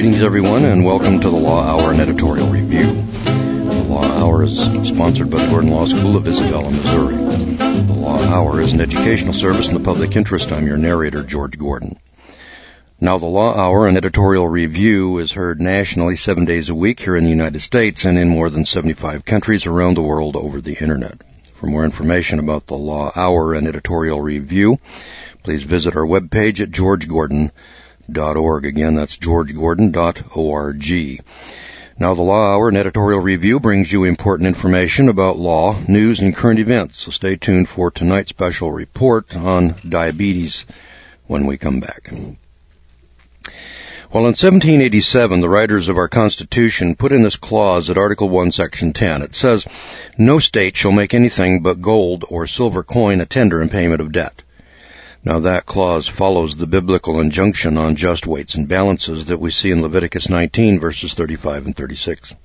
Greetings, everyone, and welcome to the Law Hour and Editorial Review. The Law Hour is sponsored by the Gordon Law School of Isabella, Missouri. The Law Hour is an educational service in the public interest. I'm your narrator, George Gordon. Now, the Law Hour and Editorial Review is heard nationally 7 days a week here in the United States and in more than 75 countries around the world over the Internet. For more information about the Law Hour and Editorial Review, please visit our webpage at georgegordon.org. Again, that's georgegordon.org. Now, the Law Hour and Editorial Review brings you important information about law, news, and current events. So stay tuned for tonight's special report on diabetes when we come back. Well, in 1787, the writers of our Constitution put in this clause at Article 1, Section 10. It says, "No state shall make anything but gold or silver coin a tender in payment of debt." Now, that clause follows the biblical injunction on just weights and balances that we see in Leviticus 19, verses 35 and 36.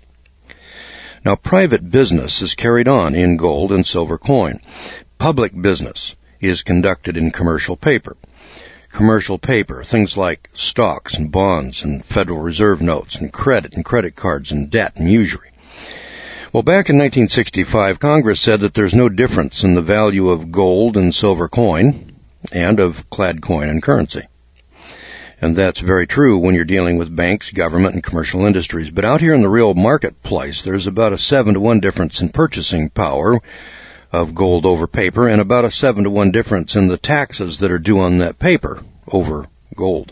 Now, private business is carried on in gold and silver coin. Public business is conducted in commercial paper. Commercial paper, things like stocks and bonds and Federal Reserve notes and credit cards and debt and usury. Well, back in 1965, Congress said that there's no difference in the value of gold and silver coin and of clad coin and currency. And that's very true when you're dealing with banks, government, and commercial industries. But out here in the real marketplace, there's about a 7-to-1 difference in purchasing power of gold over paper and about a 7-to-1 difference in the taxes that are due on that paper over gold.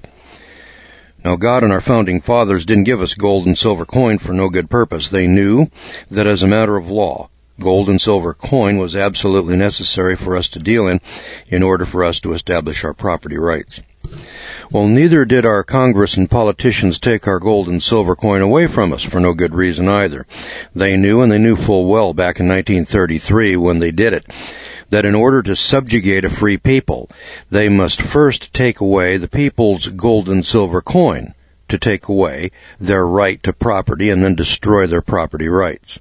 Now, God and our founding fathers didn't give us gold and silver coin for no good purpose. They knew that as a matter of law, gold and silver coin was absolutely necessary for us to deal in order for us to establish our property rights. Well, neither did our Congress and politicians take our gold and silver coin away from us for no good reason either. They knew full well back in 1933 when they did it, that in order to subjugate a free people, they must first take away the people's gold and silver coin to take away their right to property and then destroy their property rights.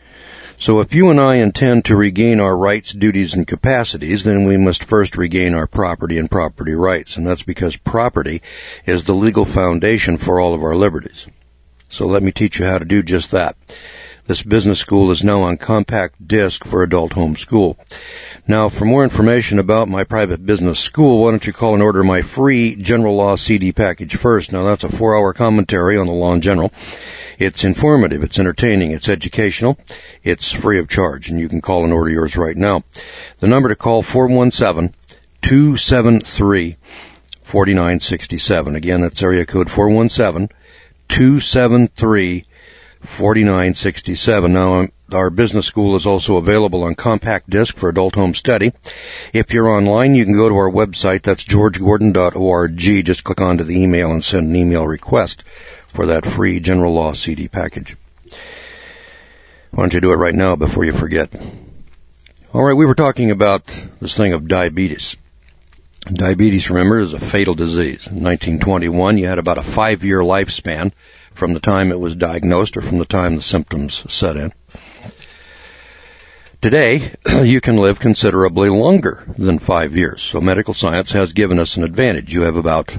So if you and I intend to regain our rights, duties, and capacities, then we must first regain our property and property rights. And that's because property is the legal foundation for all of our liberties. So let me teach you how to do just that. This business school is now on compact disc for adult home school. Now, for more information about my private business school, why don't you call and order my free General Law CD package first. Now, that's a 4-hour commentary on the law in general. It's informative, it's entertaining, it's educational, it's free of charge, and you can call and order yours right now. The number to call, 417-273-4967. Again, that's area code 417-273-4967. Now, our business school is also available on compact disc for adult home study. If you're online, you can go to our website, that's georgegordon.org. Just click onto the email and send an email request for that free General Law CD package. Why don't you do it right now before you forget? All right, we were talking about this thing of diabetes. Diabetes, remember, is a fatal disease. In 1921, you had about a 5-year lifespan from the time it was diagnosed or from the time the symptoms set in. Today, you can live considerably longer than 5 years. So medical science has given us an advantage. You have about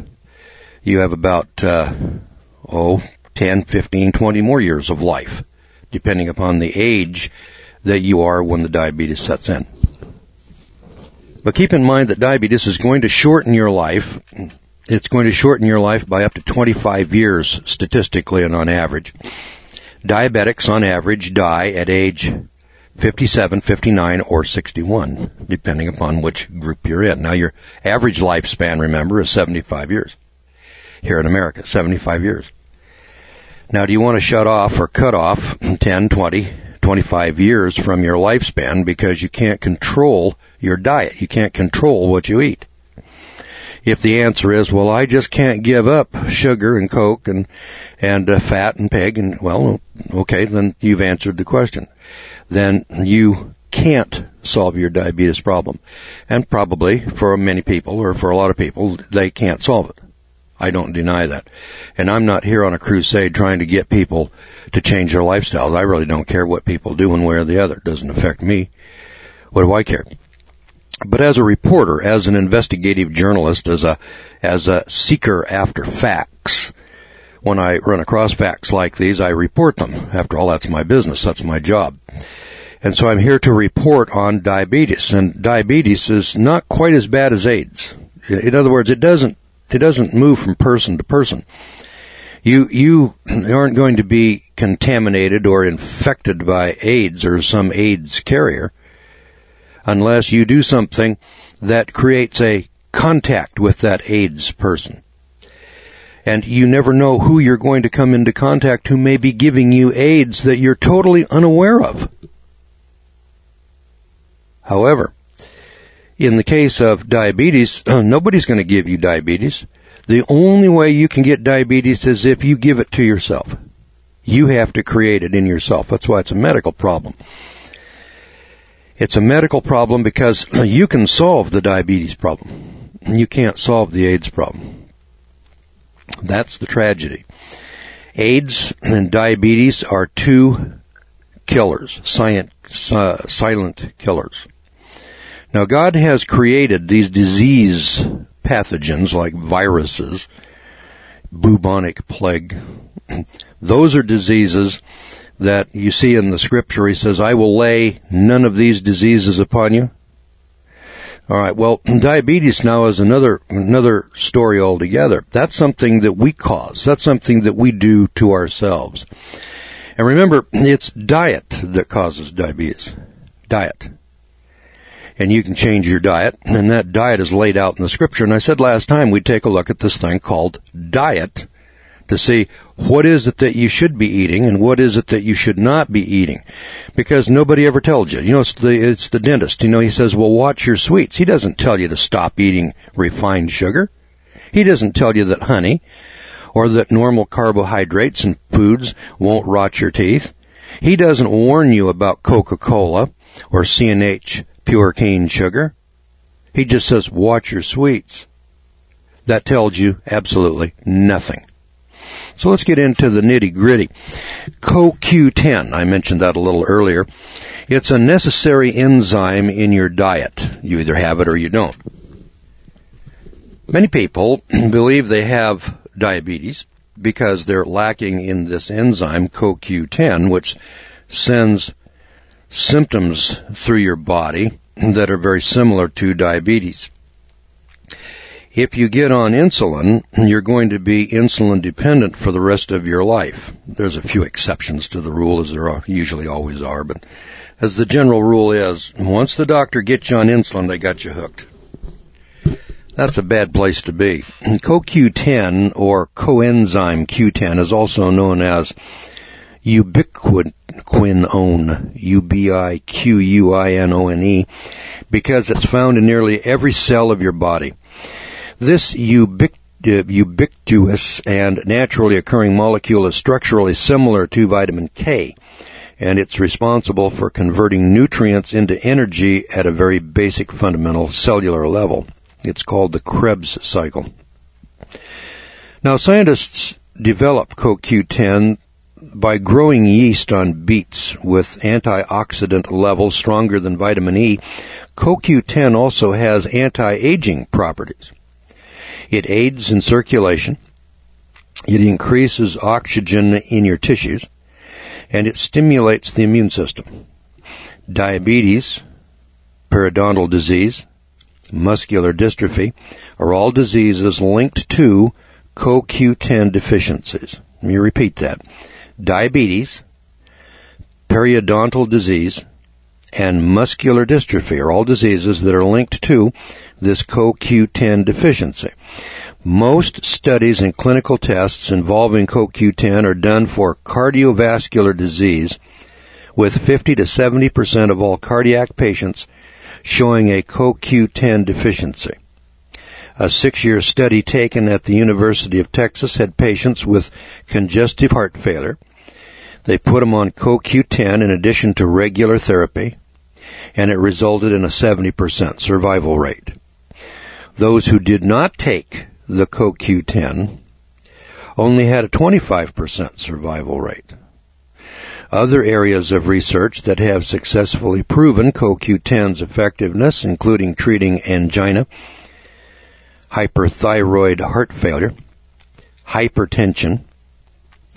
10, 15, 20 more years of life, depending upon the age that you are when the diabetes sets in. But keep in mind that diabetes is going to shorten your life. It's going to shorten your life by up to 25 years statistically and on average. Diabetics on average die at age 57, 59, or 61, depending upon which group you're in. Now, your average lifespan, remember, is 75 years. Here in America, 75 years. Now, do you want to shut off or cut off 10, 20, 25 years from your lifespan because you can't control your diet? You can't control what you eat. If the answer is, well, I just can't give up sugar and Coke and fat and pig, and, well, okay, then you've answered the question. Then you can't solve your diabetes problem. And probably for many people, or for a lot of people, they can't solve it. I don't deny that. And I'm not here on a crusade trying to get people to change their lifestyles. I really don't care what people do one way or the other. It doesn't affect me. What do I care? But as a reporter, as an investigative journalist, as a seeker after facts, when I run across facts like these, I report them. After all, that's my business. That's my job. And so I'm here to report on diabetes. And diabetes is not quite as bad as AIDS. In other words, it doesn't move from person to person. You aren't going to be contaminated or infected by AIDS or some AIDS carrier unless you do something that creates a contact with that AIDS person. And you never know who you're going to come into contact who may be giving you AIDS that you're totally unaware of. However, in the case of diabetes, nobody's going to give you diabetes. The only way you can get diabetes is if you give it to yourself. You have to create it in yourself. That's why it's a medical problem. It's a medical problem because you can solve the diabetes problem. You can't solve the AIDS problem. That's the tragedy. AIDS and diabetes are two killers, silent killers. Now, God has created these disease pathogens like viruses, bubonic plague. Those are diseases that you see in the scripture. He says, I will lay none of these diseases upon you. All right, well, diabetes now is another story altogether. That's something that we cause. That's something that we do to ourselves. And remember, it's diet that causes diabetes. Diet. And you can change your diet, and that diet is laid out in the scripture. And I said last time we'd take a look at this thing called diet to see what is it that you should be eating and what is it that you should not be eating. Because nobody ever tells you. You know, it's the dentist. You know, he says, well, watch your sweets. He doesn't tell you to stop eating refined sugar. He doesn't tell you that honey or that normal carbohydrates and foods won't rot your teeth. He doesn't warn you about Coca-Cola or C&H pure cane sugar. He just says, watch your sweets. That tells you absolutely nothing. So let's get into the nitty-gritty. CoQ10, I mentioned that a little earlier. It's a necessary enzyme in your diet. You either have it or you don't. Many people believe they have diabetes because they're lacking in this enzyme, CoQ10, which sends symptoms through your body that are very similar to diabetes. If you get on insulin, you're going to be insulin dependent for the rest of your life. There's a few exceptions to the rule, as there usually always are, but as the general rule is, once the doctor gets you on insulin, they got you hooked. That's a bad place to be. CoQ10, or coenzyme Q10, is also known as ubiquinone, ubiquinone, because it's found in nearly every cell of your body. This ubiquitous and naturally occurring molecule is structurally similar to vitamin K, and it's responsible for converting nutrients into energy at a very basic fundamental cellular level. It's called the Krebs cycle. Now, scientists develop CoQ10 by growing yeast on beets with antioxidant levels stronger than vitamin E. CoQ10 also has anti-aging properties. It aids in circulation, it increases oxygen in your tissues, and it stimulates the immune system. Diabetes, periodontal disease, muscular dystrophy are all diseases linked to CoQ10 deficiencies. Let me repeat that. Diabetes, periodontal disease, and muscular dystrophy are all diseases that are linked to this CoQ10 deficiency. Most studies and clinical tests involving CoQ10 are done for cardiovascular disease, with 50 to 70% of all cardiac patients showing a CoQ10 deficiency. A 6-year study taken at the University of Texas had patients with congestive heart failure. They put them on CoQ10 in addition to regular therapy, and it resulted in a 70% survival rate. Those who did not take the CoQ10 only had a 25% survival rate. Other areas of research that have successfully proven CoQ10's effectiveness, including treating angina, hyperthyroid heart failure, hypertension,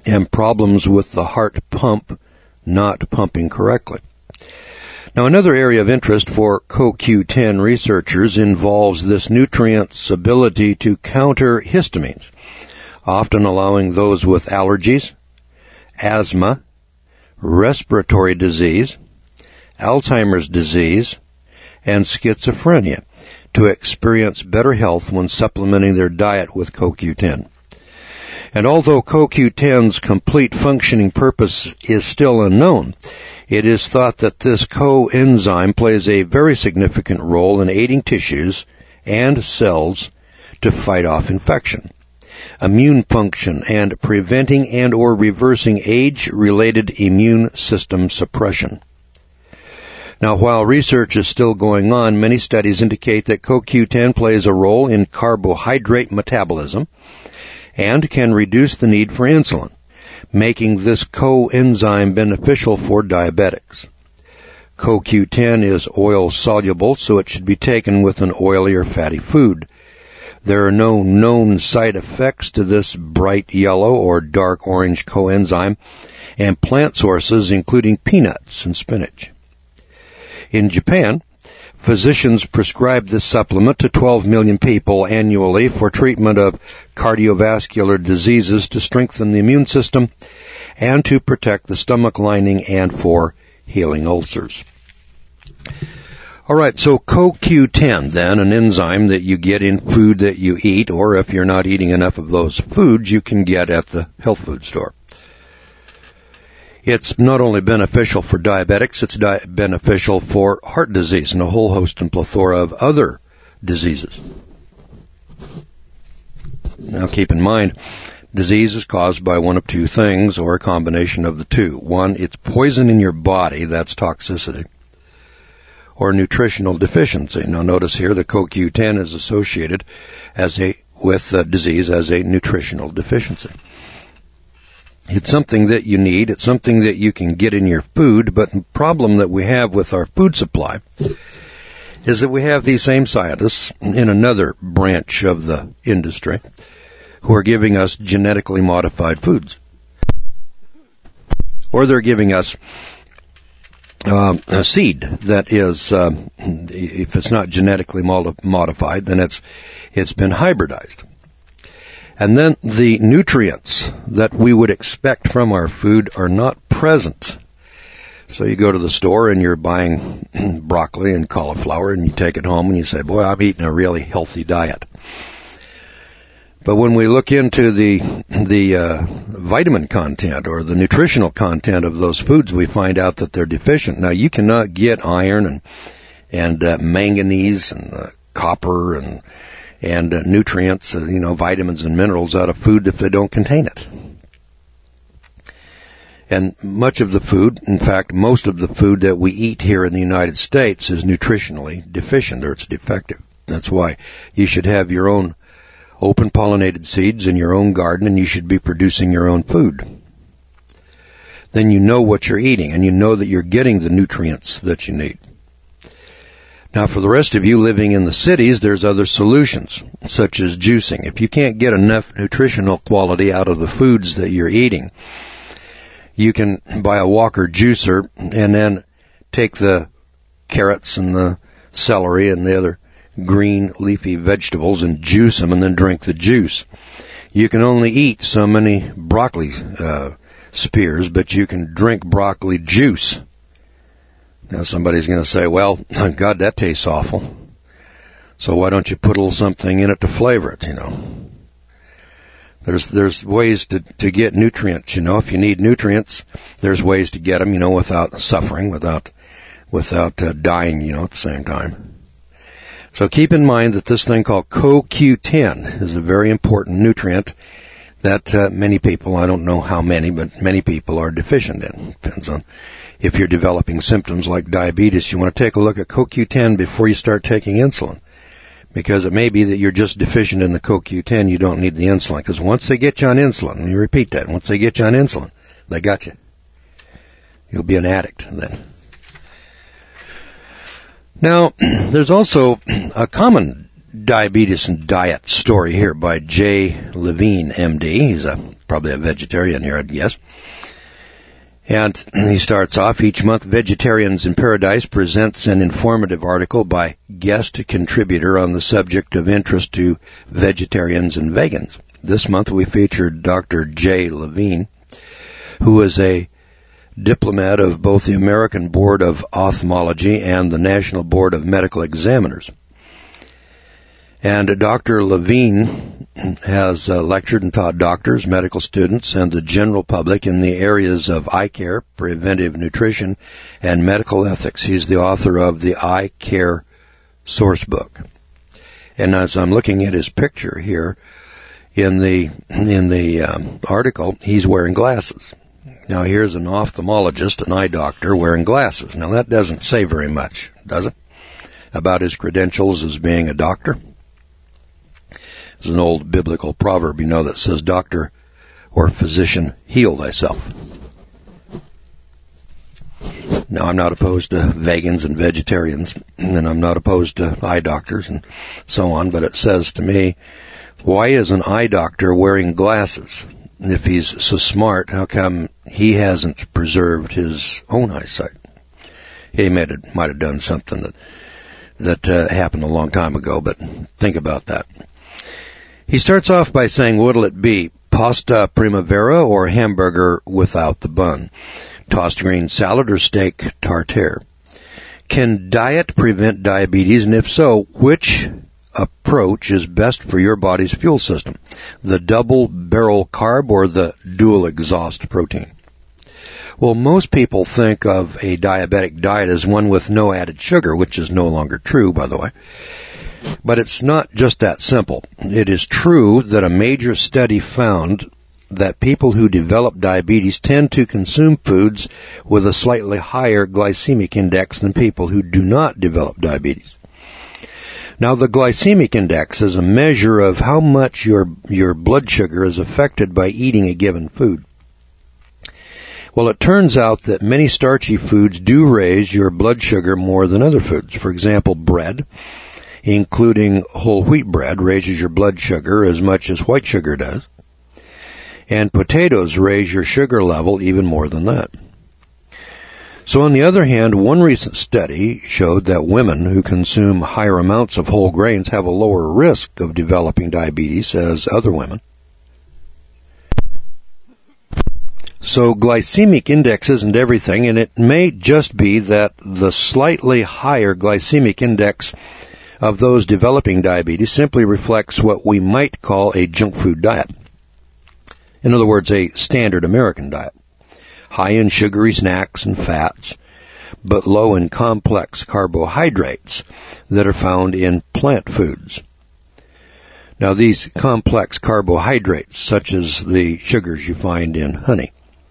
and problems with the heart pump not pumping correctly. Now, another area of interest for CoQ10 researchers involves this nutrient's ability to counter histamines, often allowing those with allergies, asthma, respiratory disease, Alzheimer's disease, and schizophrenia to experience better health when supplementing their diet with CoQ10. And although CoQ10's complete functioning purpose is still unknown, it is thought that this coenzyme plays a very significant role in aiding tissues and cells to fight off infection, immune function, and preventing and or reversing age-related immune system suppression. Now, while research is still going on, many studies indicate that CoQ10 plays a role in carbohydrate metabolism and can reduce the need for insulin, making this coenzyme beneficial for diabetics. CoQ10 is oil-soluble, so it should be taken with an oily or fatty food. There are no known side effects to this bright yellow or dark orange coenzyme, and plant sources including peanuts and spinach. In Japan, physicians prescribe this supplement to 12 million people annually for treatment of cardiovascular diseases to strengthen the immune system and to protect the stomach lining and for healing ulcers. All right, so CoQ10 then, an enzyme that you get in food that you eat, or if you're not eating enough of those foods, you can get at the health food store. It's not only beneficial for diabetics, it's beneficial for heart disease and a whole host and plethora of other diseases. Now keep in mind, disease is caused by one of two things or a combination of the two. One, it's poison in your body, that's toxicity, or nutritional deficiency. Now notice here the CoQ10 is associated with disease as a nutritional deficiency. It's something that you need. It's something that you can get in your food, but the problem that we have with our food supply is that we have these same scientists in another branch of the industry who are giving us genetically modified foods. Or they're giving us a seed that is, if it's not genetically modified, then it's been hybridized. And then the nutrients that we would expect from our food are not present. So you go to the store and you're buying broccoli and cauliflower and you take it home and you say, boy, I'm eating a really healthy diet. But when we look into the vitamin content or the nutritional content of those foods, we find out that they're deficient. Now, you cannot get iron and manganese and copper and nutrients, vitamins and minerals out of food if they don't contain it. And much of the food, in fact, most of the food that we eat here in the United States is nutritionally deficient or it's defective. That's why you should have your own open pollinated seeds in your own garden and you should be producing your own food. Then you know what you're eating and you know that you're getting the nutrients that you need. Now, for the rest of you living in the cities, there's other solutions, such as juicing. If you can't get enough nutritional quality out of the foods that you're eating, you can buy a Walker juicer and then take the carrots and the celery and the other green leafy vegetables and juice them and then drink the juice. You can only eat so many broccoli spears, but you can drink broccoli juice. Now somebody's going to say, well, God, that tastes awful. So why don't you put a little something in it to flavor it, There's ways to get nutrients, If you need nutrients, there's ways to get them, without suffering, without dying, at the same time. So keep in mind that this thing called CoQ10 is a very important nutrient that many people, I don't know how many, but many people are deficient in. Depends on if you're developing symptoms like diabetes. You want to take a look at CoQ10 before you start taking insulin, because it may be that you're just deficient in the CoQ10. You don't need the insulin, because once they get you on insulin, let me repeat that, once they get you on insulin, they got you. You'll be an addict then. Now, there's also a common diabetes and diet story here by Jay Levine, MD. He's a probably a vegetarian here, I'd guess. And he starts off, each month Vegetarians in Paradise presents an informative article by guest contributor on the subject of interest to vegetarians and vegans. This month we featured Dr. Jay Levine, who is a diplomat of both the American Board of Ophthalmology and the National Board of Medical Examiners. And Dr. Levine has lectured and taught doctors, medical students, and the general public in the areas of eye care, preventive nutrition, and medical ethics. He's the author of the Eye Care Sourcebook. And as I'm looking at his picture here in the article, he's wearing glasses. Now here's an ophthalmologist, an eye doctor, wearing glasses. Now that doesn't say very much, does it, about his credentials as being a doctor? There's an old biblical proverb, that says, doctor or physician, heal thyself. Now, I'm not opposed to vegans and vegetarians, and I'm not opposed to eye doctors and so on, but it says to me, why is an eye doctor wearing glasses? If he's so smart, how come he hasn't preserved his own eyesight? He might have done something that happened a long time ago, but think about that. He starts off by saying, what'll it be, pasta primavera or hamburger without the bun? Tossed green salad or steak tartare? Can diet prevent diabetes, and if so, which approach is best for your body's fuel system? The double barrel carb or the dual exhaust protein? Well, most people think of a diabetic diet as one with no added sugar, which is no longer true, by the way. But it's not just that simple. It is true that a major study found that people who develop diabetes tend to consume foods with a slightly higher glycemic index than people who do not develop diabetes. Now, the glycemic index is a measure of how much your blood sugar is affected by eating a given food. Well, it turns out that many starchy foods do raise your blood sugar more than other foods. For example, bread, including whole wheat bread, raises your blood sugar as much as white sugar does. And potatoes raise your sugar level even more than that. So on the other hand, one recent study showed that women who consume higher amounts of whole grains have a lower risk of developing diabetes as other women. So glycemic index isn't everything, and it may just be that the slightly higher glycemic index of those developing diabetes simply reflects what we might call a junk food diet. In other words, a standard American diet. High in sugary snacks and fats, but low in complex carbohydrates that are found in plant foods. Now, these complex carbohydrates, such as the sugars you find in honey.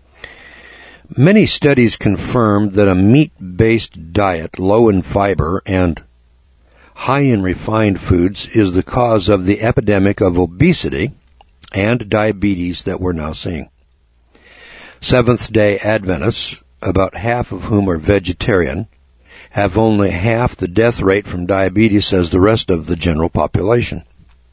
Many studies confirm that a meat-based diet low in fiber and high in refined foods is the cause of the epidemic of obesity and diabetes that we're now seeing. Seventh-day Adventists, about half of whom are vegetarian, have only half the death rate from diabetes as the rest of the general population.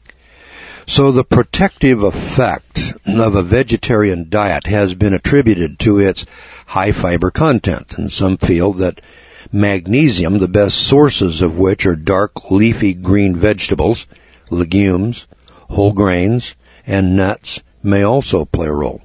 So the protective effect of a vegetarian diet has been attributed to its high fiber content, and some feel that magnesium, the best sources of which are dark leafy green vegetables, legumes, whole grains, and nuts, may also play a role.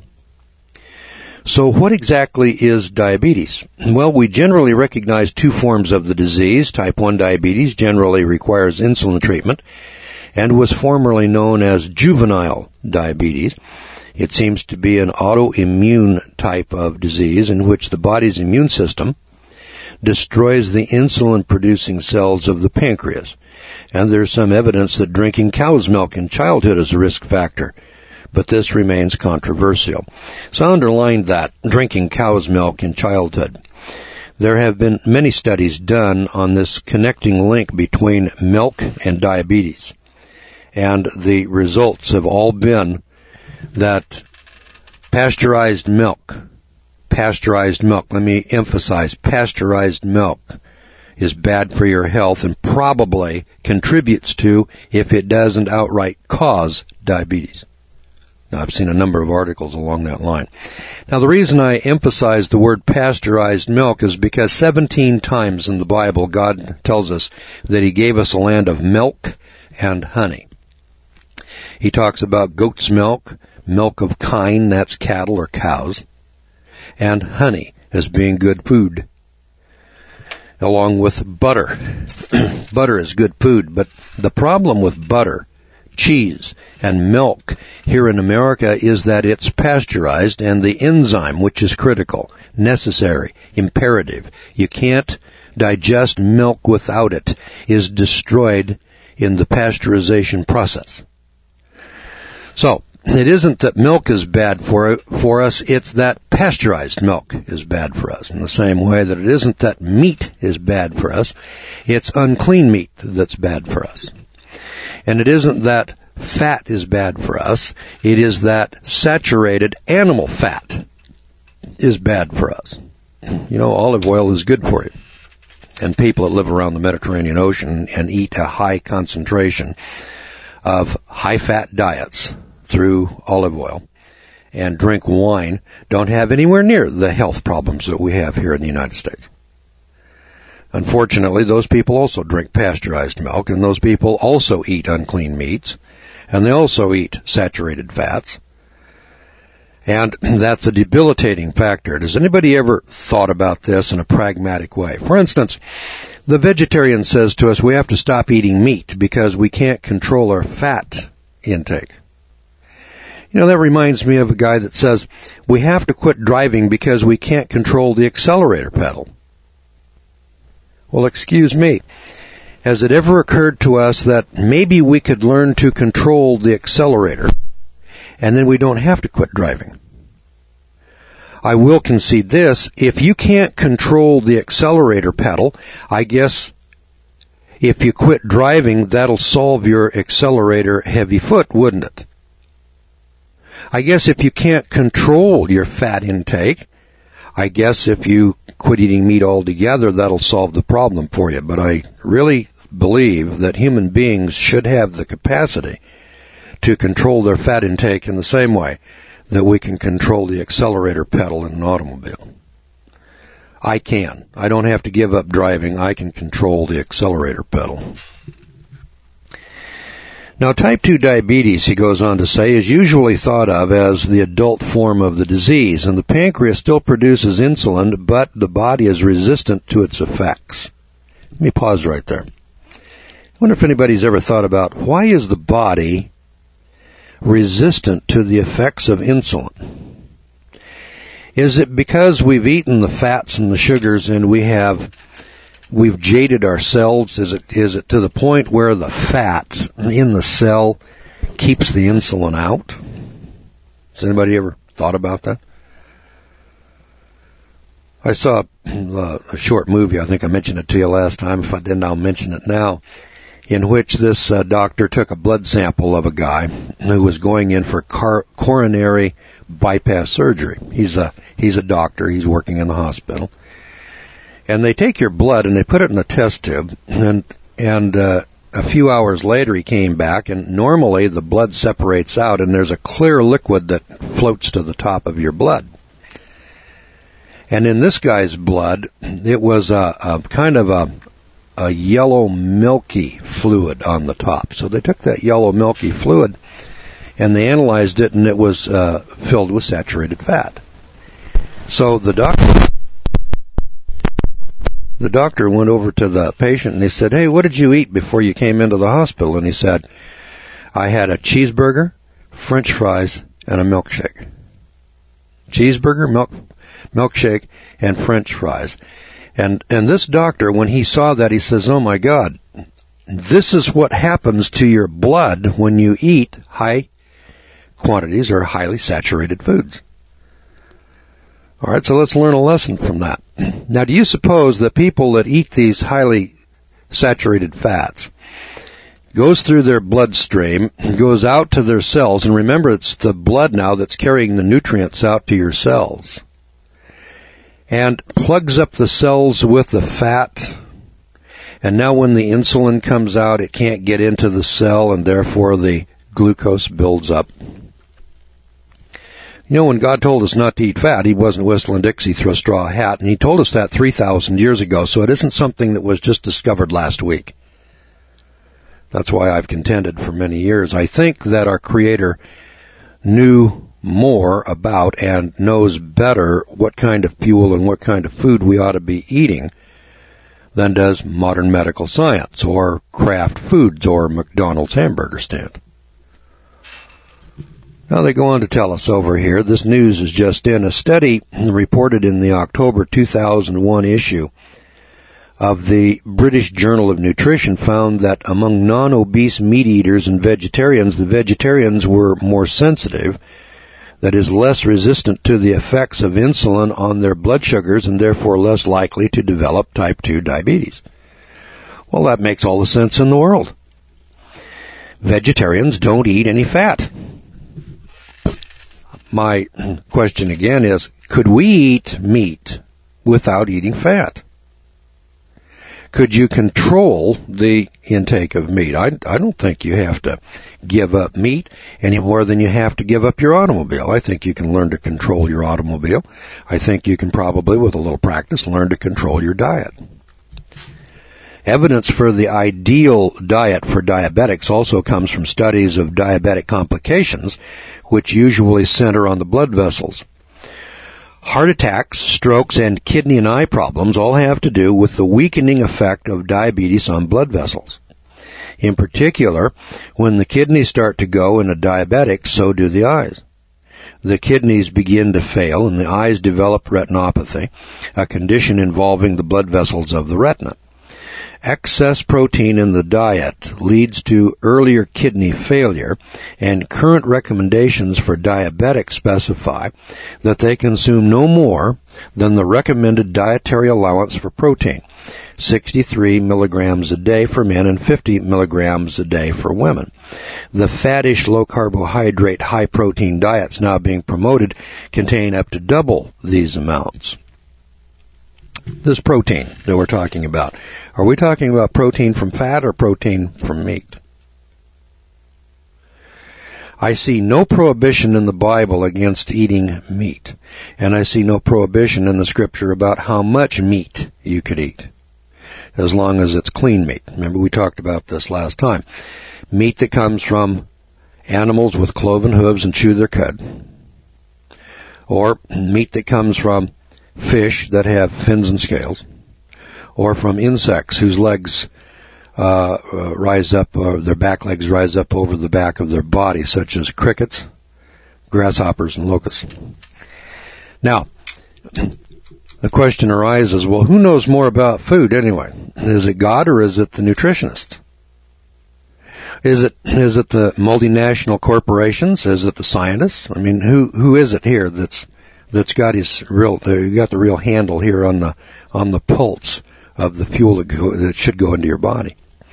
So what exactly is diabetes? Well, we generally recognize two forms of the disease. Type 1 diabetes generally requires insulin treatment and was formerly known as juvenile diabetes. It seems to be an autoimmune type of disease in which the body's immune system destroys the insulin-producing cells of the pancreas. And there's some evidence that drinking cow's milk in childhood is a risk factor, but this remains controversial. So I underlined that, drinking cow's milk in childhood. There have been many studies done on this connecting link between milk and diabetes. And the results have all been that pasteurized milk, let me emphasize, pasteurized milk is bad for your health and probably contributes to, if it doesn't outright cause, diabetes. Now, I've seen a number of articles along that line. Now, the reason I emphasize the word pasteurized milk is because 17 times in the Bible, God tells us that He gave us a land of milk and honey. He talks about goat's milk, milk of kine, that's cattle or cows, and honey as being good food, along with butter. Butter is good food, but the problem with butter, cheese, and milk here in America is that it's pasteurized, and the enzyme, which is critical, necessary, imperative, you can't digest milk without it, is destroyed in the pasteurization process. So, it isn't that milk is bad for us, it's that pasteurized milk is bad for us. In the same way that it isn't that meat is bad for us, it's unclean meat that's bad for us. And it isn't that fat is bad for us, it is that saturated animal fat is bad for us. You know, olive oil is good for you. And people that live around the Mediterranean Ocean and eat a high concentration of high-fat diets through olive oil and drink wine don't have anywhere near the health problems that we have here in the United States. Unfortunately, those people also drink pasteurized milk, and those people also eat unclean meats, and they also eat saturated fats. And that's a debilitating factor. Has anybody ever thought about this in a pragmatic way? For instance, the vegetarian says to us we have to stop eating meat because we can't control our fat intake. You know, that reminds me of a guy that says we have to quit driving because we can't control the accelerator pedal. Well, excuse me. Has it ever occurred to us that maybe we could learn to control the accelerator and then we don't have to quit driving? I will concede this. If you can't control the accelerator pedal, I guess if you quit driving, that'll solve your accelerator heavy foot, wouldn't it? I guess if you can't control your fat intake, I guess if you quit eating meat altogether, that'll solve the problem for you. But I really believe that human beings should have the capacity to control their fat intake in the same way that we can control the accelerator pedal in an automobile. I can. I don't have to give up driving. I can control the accelerator pedal. Now, type 2 diabetes, he goes on to say, is usually thought of as the adult form of the disease, and the pancreas still produces insulin, but the body is resistant to its effects. Let me pause right there. I wonder if anybody's ever thought about why is the body resistant to the effects of insulin? Is it because we've eaten the fats and the sugars and we've jaded our cells? Is it to the point where the fat in the cell keeps the insulin out? Has anybody ever thought about that? I saw a short movie, I think I mentioned it to you last time. If I didn't, I'll mention it now, in which this doctor took a blood sample of a guy who was going in for coronary bypass surgery. He's a doctor. He's working in the hospital. And they take your blood and they put it in a test tube, and a few hours later he came back, and normally the blood separates out and there's a clear liquid that floats to the top of your blood. And in this guy's blood, it was a kind of a yellow milky fluid on the top. So they took that yellow milky fluid and they analyzed it, and it was filled with saturated fat. So the doctor went over to the patient and he said, "Hey, what did you eat before you came into the hospital?" And he said, "I had a cheeseburger, French fries, and a milkshake." Cheeseburger, milkshake, and French fries. And this doctor, when he saw that, he says, "Oh my God, this is what happens to your blood when you eat high quantities or highly saturated foods." All right, so let's learn a lesson from that. Now, do you suppose that people that eat these highly saturated fats goes through their bloodstream, goes out to their cells, and remember, it's the blood now that's carrying the nutrients out to your cells, and plugs up the cells with the fat, and now when the insulin comes out, it can't get into the cell, and therefore the glucose builds up. You know, when God told us not to eat fat, he wasn't whistling Dixie through a straw hat, and he told us that 3,000 years ago, so it isn't something that was just discovered last week. That's why I've contended for many years. I think that our Creator knew more about and knows better what kind of fuel and what kind of food we ought to be eating than does modern medical science or Kraft Foods or McDonald's hamburger stand. Now they go on to tell us over here, this news is just in. A study reported in the October 2001 issue of the British Journal of Nutrition found that among non-obese meat eaters and vegetarians, the vegetarians were more sensitive, that is, less resistant to the effects of insulin on their blood sugars and therefore less likely to develop type 2 diabetes. Well, that makes all the sense in the world. Vegetarians don't eat any fat. My question again is, could we eat meat without eating fat? Could you control the intake of meat? I don't think you have to give up meat any more than you have to give up your automobile. I think you can learn to control your automobile. I think you can probably, with a little practice, learn to control your diet. Evidence for the ideal diet for diabetics also comes from studies of diabetic complications, which usually center on the blood vessels. Heart attacks, strokes, and kidney and eye problems all have to do with the weakening effect of diabetes on blood vessels. In particular, when the kidneys start to go in a diabetic, so do the eyes. The kidneys begin to fail and the eyes develop retinopathy, a condition involving the blood vessels of the retina. Excess protein in the diet leads to earlier kidney failure, and current recommendations for diabetics specify that they consume no more than the recommended dietary allowance for protein, 63 milligrams a day for men and 50 milligrams a day for women. The fattish, low-carbohydrate, high-protein diets now being promoted contain up to double these amounts. This protein that we're talking about, are we talking about protein from fat or protein from meat? I see no prohibition in the Bible against eating meat, and I see no prohibition in the Scripture about how much meat you could eat, as long as it's clean meat. Remember, we talked about this last time. Meat that comes from animals with cloven hooves and chew their cud, or meat that comes from fish that have fins and scales, or from insects whose legs rise up, or their back legs rise up over the back of their body, such as crickets, grasshoppers, and locusts. Now, the question arises, well, who knows more about food anyway? Is it God or is it the nutritionists? Is it the multinational corporations? Is it the scientists? I mean, who is it here that's got the real handle here on the pulse of the fuel that should go into your body?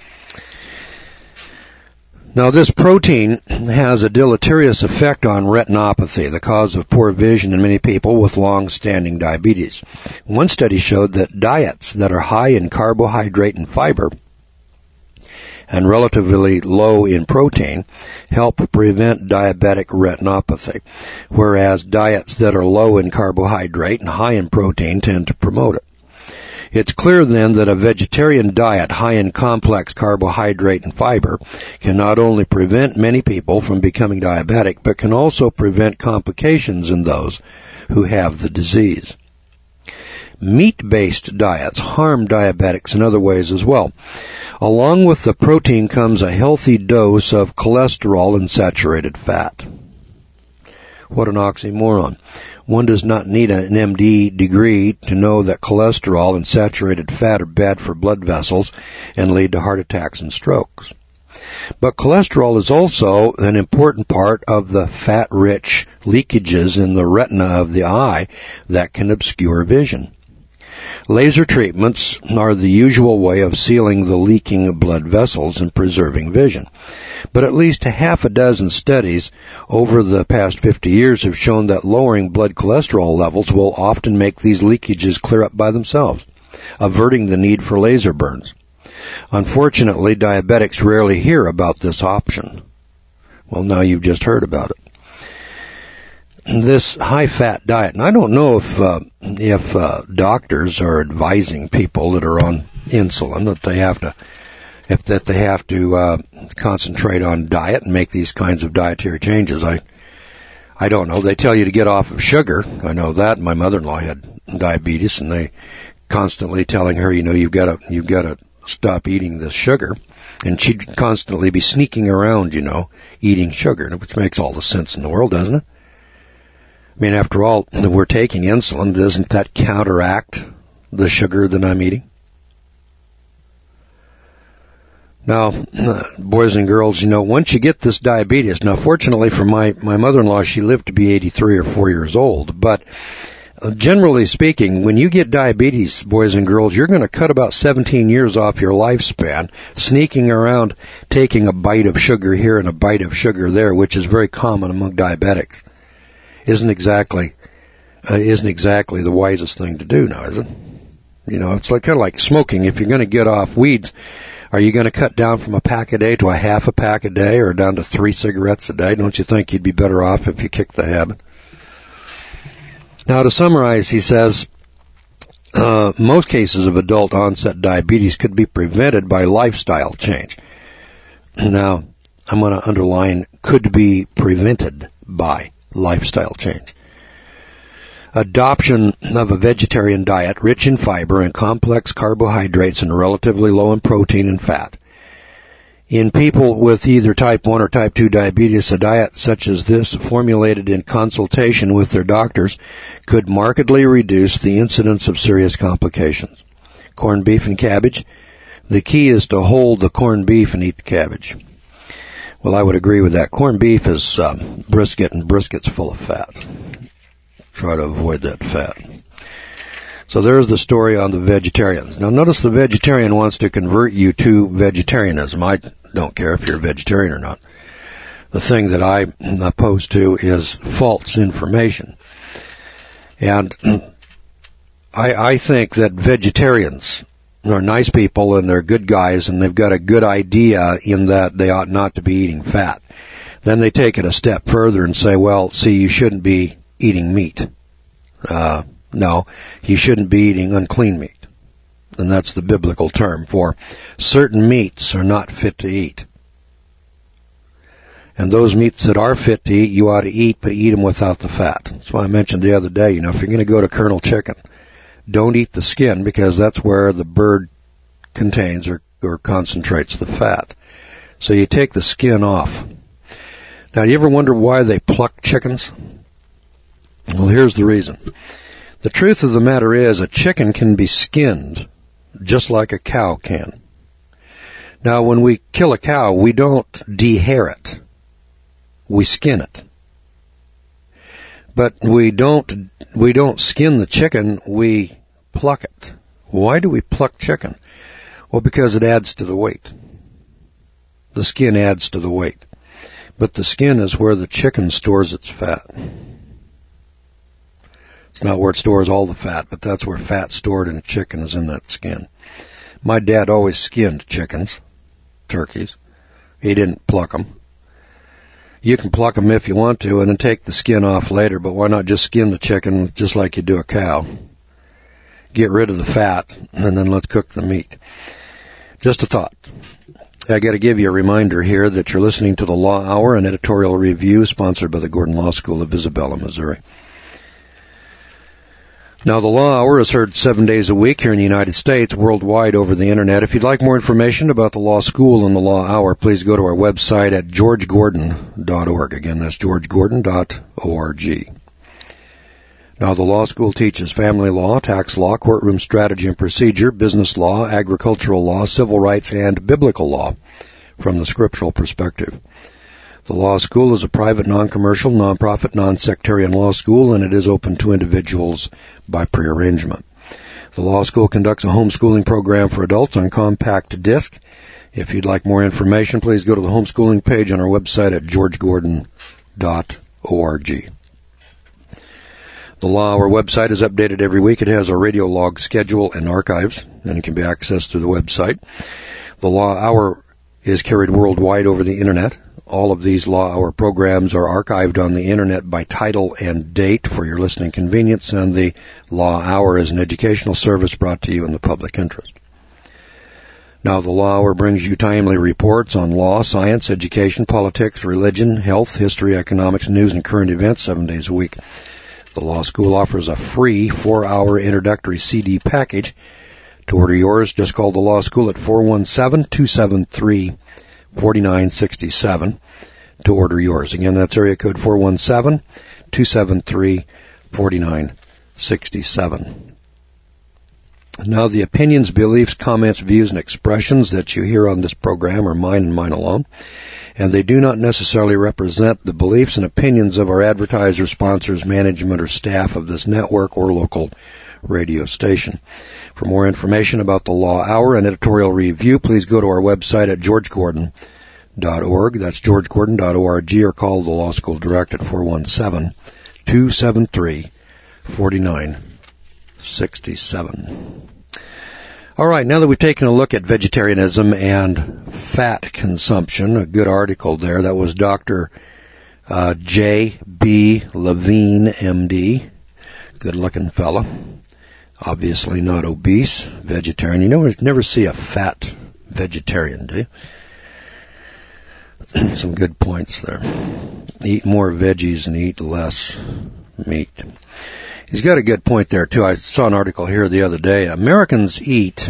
Now, this protein has a deleterious effect on retinopathy, the cause of poor vision in many people with long-standing diabetes. One study showed that diets that are high in carbohydrate and fiber and relatively low in protein help prevent diabetic retinopathy, whereas diets that are low in carbohydrate and high in protein tend to promote it. It's clear then that a vegetarian diet high in complex carbohydrate and fiber can not only prevent many people from becoming diabetic, but can also prevent complications in those who have the disease. Meat-based diets harm diabetics in other ways as well. Along with the protein comes a healthy dose of cholesterol and saturated fat. What an oxymoron. One does not need an MD degree to know that cholesterol and saturated fat are bad for blood vessels and lead to heart attacks and strokes. But cholesterol is also an important part of the fat-rich leakages in the retina of the eye that can obscure vision. Laser treatments are the usual way of sealing the leaking blood vessels and preserving vision. But at least a half a dozen studies over the past 50 years have shown that lowering blood cholesterol levels will often make these leakages clear up by themselves, averting the need for laser burns. Unfortunately, diabetics rarely hear about this option. Well, now you've just heard about it. this high-fat diet, and I don't know if doctors are advising people that are on insulin that they have to concentrate on diet and make these kinds of dietary changes. I don't know. They tell you to get off of sugar. I know that. My mother-in-law had diabetes, and they constantly telling her, you've got to stop eating this sugar. And she'd constantly be sneaking around, eating sugar, which makes all the sense in the world, doesn't it? I mean, after all, we're taking insulin. Doesn't that counteract the sugar that I'm eating? Now, boys and girls, once you get this diabetes, now fortunately for my mother-in-law, she lived to be 83 or 4 years old, but generally speaking, when you get diabetes, boys and girls, you're going to cut about 17 years off your lifespan, sneaking around, taking a bite of sugar here and a bite of sugar there, which is very common among diabetics. Isn't exactly the wisest thing to do now, is it? It's kind of like smoking. If you're going to get off weeds, are you going to cut down from a pack a day to a half a pack a day or down to 3 cigarettes a day? Don't you think you'd be better off if you kicked the habit? Now, to summarize, he says, most cases of adult onset diabetes could be prevented by lifestyle change. Now, I'm going to underline could be prevented by lifestyle change. Adoption of a vegetarian diet rich in fiber and complex carbohydrates and relatively low in protein and fat. In people with either type 1 or type 2 diabetes, a diet such as this, formulated in consultation with their doctors, could markedly reduce the incidence of serious complications. Corned beef and cabbage. The key is to hold the corned beef and eat the cabbage. Well, I would agree with that. Corned beef is brisket, and brisket's full of fat. Try to avoid that fat. So there's the story on the vegetarians. Now notice the vegetarian wants to convert you to vegetarianism. I don't care if you're a vegetarian or not. The thing that I oppose to is false information. And I think that vegetarians are nice people and they're good guys and they've got a good idea in that they ought not to be eating fat. Then they take it a step further and say, well, see, you shouldn't be eating meat. No, you shouldn't be eating unclean meat. And that's the biblical term for certain meats are not fit to eat. And those meats that are fit to eat, you ought to eat, but eat them without the fat. That's why I mentioned the other day, if you're going to go to Colonel Chicken, don't eat the skin because that's where the bird contains or concentrates the fat. So you take the skin off. Now, do you ever wonder why they pluck chickens? Well, here's the reason. The truth of the matter is a chicken can be skinned just like a cow can. Now, when we kill a cow, we don't dehair it. We skin it. But we don't skin the chicken, we pluck it. Why do we pluck chicken? Well, because it adds to the weight. The skin adds to the weight. But the skin is where the chicken stores its fat. It's not where it stores all the fat, but that's where fat's stored in a chicken is in that skin. My dad always skinned chickens, turkeys. He didn't pluck them. You can pluck them if you want to and then take the skin off later, but why not just skin the chicken just like you do a cow? Get rid of the fat, and then let's cook the meat. Just a thought. I got to give you a reminder here that you're listening to the Law Hour, an editorial review sponsored by the Gordon Law School of Isabella, Missouri. Now, the Law Hour is heard 7 days a week here in the United States, worldwide over the Internet. If you'd like more information about the Law School and the Law Hour, please go to our website at georgegordon.org. Again, that's georgegordon.org. Now, the Law School teaches family law, tax law, courtroom strategy and procedure, business law, agricultural law, civil rights, and biblical law from the scriptural perspective. The Law School is a private, non-commercial, non-profit, non-sectarian law school, and it is open to individuals by prearrangement. The Law School conducts a homeschooling program for adults on compact disc. If you'd like more information, please go to the homeschooling page on our website at georgegordon.org. The Law Hour website is updated every week. It has a radio log schedule and archives, and it can be accessed through the website. The Law Hour is carried worldwide over the Internet. All of these Law Hour programs are archived on the Internet by title and date for your listening convenience, and the Law Hour is an educational service brought to you in the public interest. Now, the Law Hour brings you timely reports on law, science, education, politics, religion, health, history, economics, news, and current events 7 days a week. The Law School offers a free 4-hour introductory CD package. To order yours, just call the Law School at 417-273-4967 to order yours. Again, that's area code 417-273-4967. Now, the opinions, beliefs, comments, views, and expressions that you hear on this program are mine and mine alone, and they do not necessarily represent the beliefs and opinions of our advertisers, sponsors, management, or staff of this network or local radio station. For more information about the Law Hour and editorial review, please go to our website at georgegordon.org. That's georgegordon.org, or call the Law School Direct at 417-273-4967. All right, now that we've taken a look at vegetarianism and fat consumption, a good article there. That was Dr. J.B. Levine, M.D., good-looking fella. Obviously not obese, vegetarian. You never see a fat vegetarian, do you? Some good points there. Eat more veggies and eat less meat. He's got a good point there, too. I saw an article here the other day. Americans eat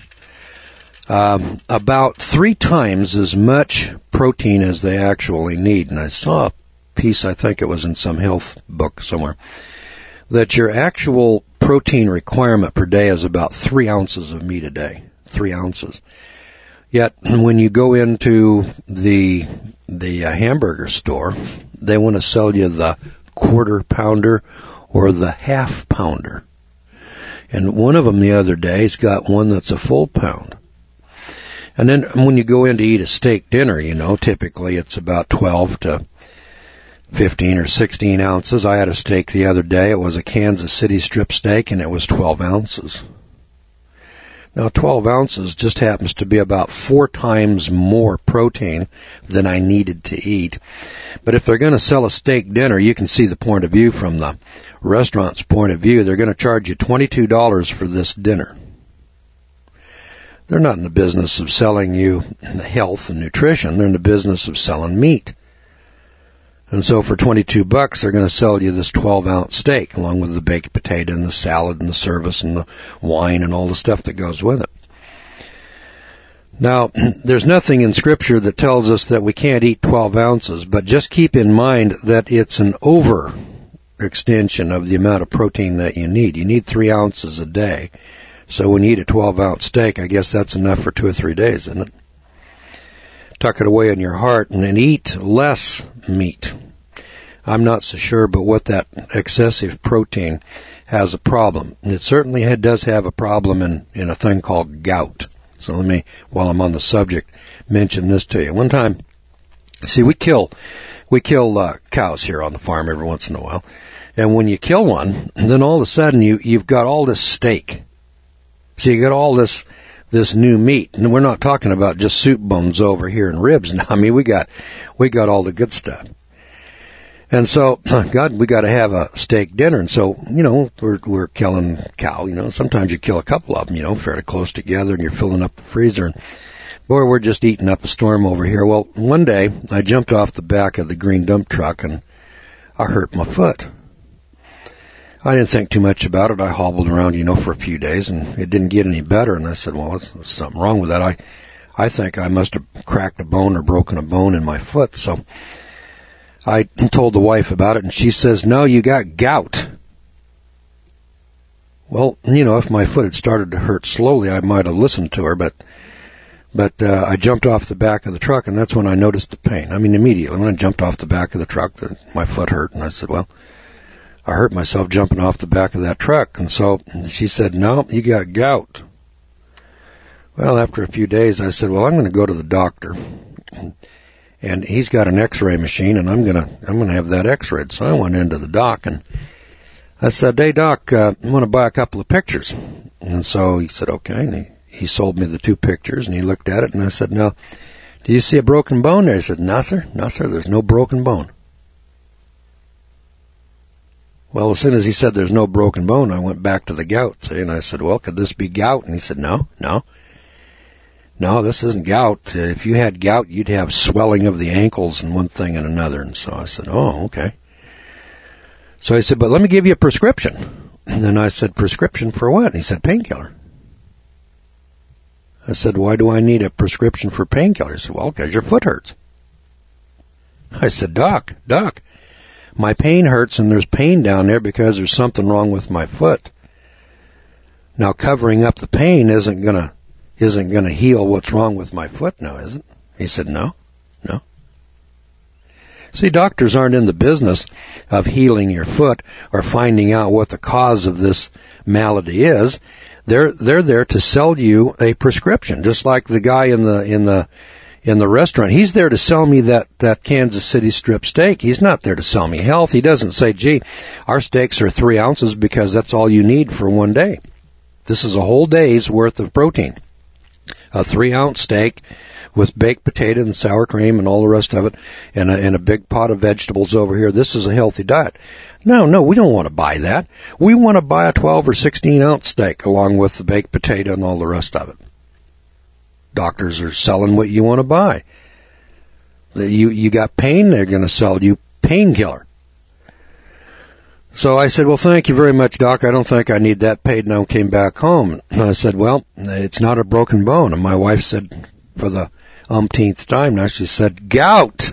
about 3 times as much protein as they actually need. And I saw a piece, I think it was in some health book somewhere, that your actual protein requirement per day is about 3 ounces of meat a day. 3 ounces. Yet, when you go into the hamburger store, they want to sell you the quarter pounder or the half pounder. And one of them the other day has got one that's a full pound. And then when you go in to eat a steak dinner, typically it's about 12 to 15 or 16 ounces. I had a steak the other day. It was a Kansas City strip steak, and it was 12 ounces. Now, 12 ounces just happens to be about 4 times more protein than I needed to eat. But if they're going to sell a steak dinner, you can see the point of view from the restaurant's point of view. They're going to charge you $22 for this dinner. They're not in the business of selling you health and nutrition. They're in the business of selling meat. And so for $22, they're going to sell you this 12-ounce steak, along with the baked potato and the salad and the service and the wine and all the stuff that goes with it. Now, there's nothing in Scripture that tells us that we can't eat 12 ounces, but just keep in mind that it's an overextension of the amount of protein that you need. You need 3 ounces a day. So when you eat a 12-ounce steak, I guess that's enough for 2 or 3 days, isn't it? Tuck it away in your heart and then eat less meat. I'm not so sure, but what that excessive protein has a problem. It certainly does have a problem in a thing called gout. So let me, while I'm on the subject, mention this to you. One time, see, we kill cows here on the farm every once in a while. And when you kill one, then all of a sudden you've got all this steak. So you got all this new meat. And we're not talking about just soup bones over here and ribs. Now, I mean, we got all the good stuff. And so, God, we got to have a steak dinner. And so, we're killing cow, sometimes you kill a couple of them, fairly close together, and you're filling up the freezer. And boy, we're just eating up a storm over here. Well, one day I jumped off the back of the green dump truck and I hurt my foot. I didn't think too much about it. I hobbled around, for a few days, and it didn't get any better. And I said, well, there's something wrong with that. I think I must have cracked a bone or broken a bone in my foot. So I told the wife about it, and she says, no, you got gout. Well, if my foot had started to hurt slowly, I might have listened to her, but I jumped off the back of the truck, and that's when I noticed the pain. I mean, immediately. When I jumped off the back of the truck, my foot hurt, and I said, well, I hurt myself jumping off the back of that truck. And so she said, no, you got gout. Well, after a few days, I said, well, I'm going to go to the doctor. And he's got an x-ray machine, and I'm going to have that x-rayed. So I went into the doc, and I said, hey, doc, I want to buy a couple of pictures. And so he said, okay. And he sold me the 2 pictures, and he looked at it, and I said, now Do you see a broken bone there? I said, no, sir. No, sir, there's no broken bone. Well, as soon as he said there's no broken bone, I went back to the gout. And I said, well, could this be gout? And he said, no, this isn't gout. If you had gout, you'd have swelling of the ankles and one thing and another. And so I said, oh, okay. So he said, but let me give you a prescription. And then I said, prescription for what? And he said, painkiller. I said, why do I need a prescription for painkiller? He said, well, because your foot hurts. I said, Doc, my pain hurts and there's pain down there because there's something wrong with my foot. Now covering up the pain isn't gonna heal what's wrong with my foot now, is it? He said, no. See, doctors aren't in the business of healing your foot or finding out what the cause of this malady is. They're there to sell you a prescription, just like the guy in the restaurant. He's there to sell me that Kansas City strip steak. He's not there to sell me health. He doesn't say, gee, our steaks are 3 ounces because that's all you need for one day. This is a whole day's worth of protein. A 3-ounce steak with baked potato and sour cream and all the rest of it, and a big pot of vegetables over here. This is a healthy diet. No, we don't want to buy that. We want to buy a 12 or 16-ounce steak along with the baked potato and all the rest of it. Doctors are selling what you want to buy. You got pain, they're going to sell you painkiller. So I said, well, thank you very much, Doc. I don't think I need that paid. And I came back home. And I said, well, it's not a broken bone. And my wife said, for the umpteenth time now, she said, gout.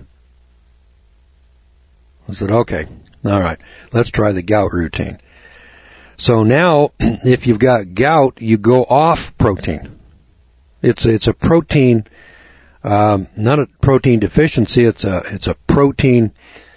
I said, okay, all right, let's try the gout routine. So now, if you've got gout, you go off protein. It's a protein, not a protein deficiency. It's a protein,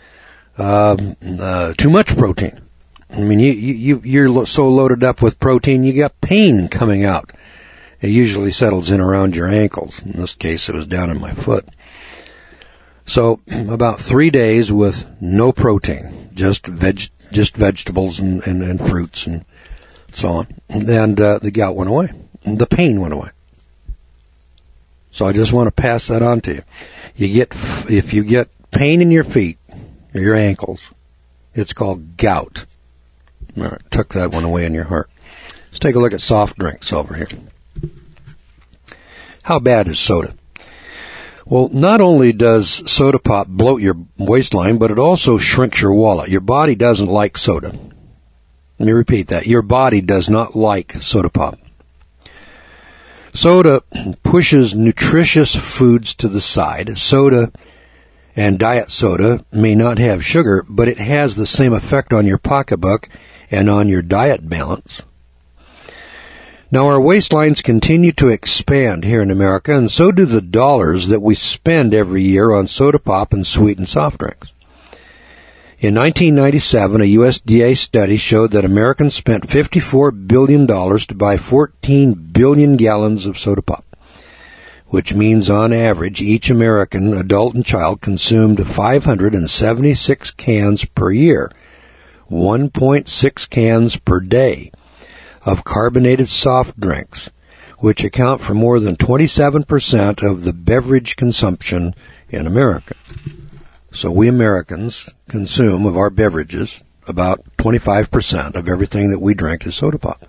too much protein. I mean, you're so loaded up with protein, you got pain coming out. It usually settles in around your ankles. In this case, it was down in my foot. So about 3 days with no protein, just vegetables and fruits and so on. And the gout went away. The pain went away. So I just want to pass that on to you. If you get pain in your feet or your ankles, it's called gout. All right, tuck that one away in your heart. Let's take a look at soft drinks over here. How bad is soda? Well, not only does soda pop bloat your waistline, but it also shrinks your wallet. Your body doesn't like soda. Let me repeat that. Your body does not like soda pop. Soda pushes nutritious foods to the side. Soda and diet soda may not have sugar, but it has the same effect on your pocketbook and on your diet balance. Now, our waistlines continue to expand here in America, and so do the dollars that we spend every year on soda pop and sweetened soft drinks. In 1997, a USDA study showed that Americans spent $54 billion to buy 14 billion gallons of soda pop, which means on average each American, adult and child, consumed 576 cans per year, 1.6 cans per day, of carbonated soft drinks, which account for more than 27% of the beverage consumption in America. So we Americans consume of our beverages about 25% of everything that we drink is soda pop.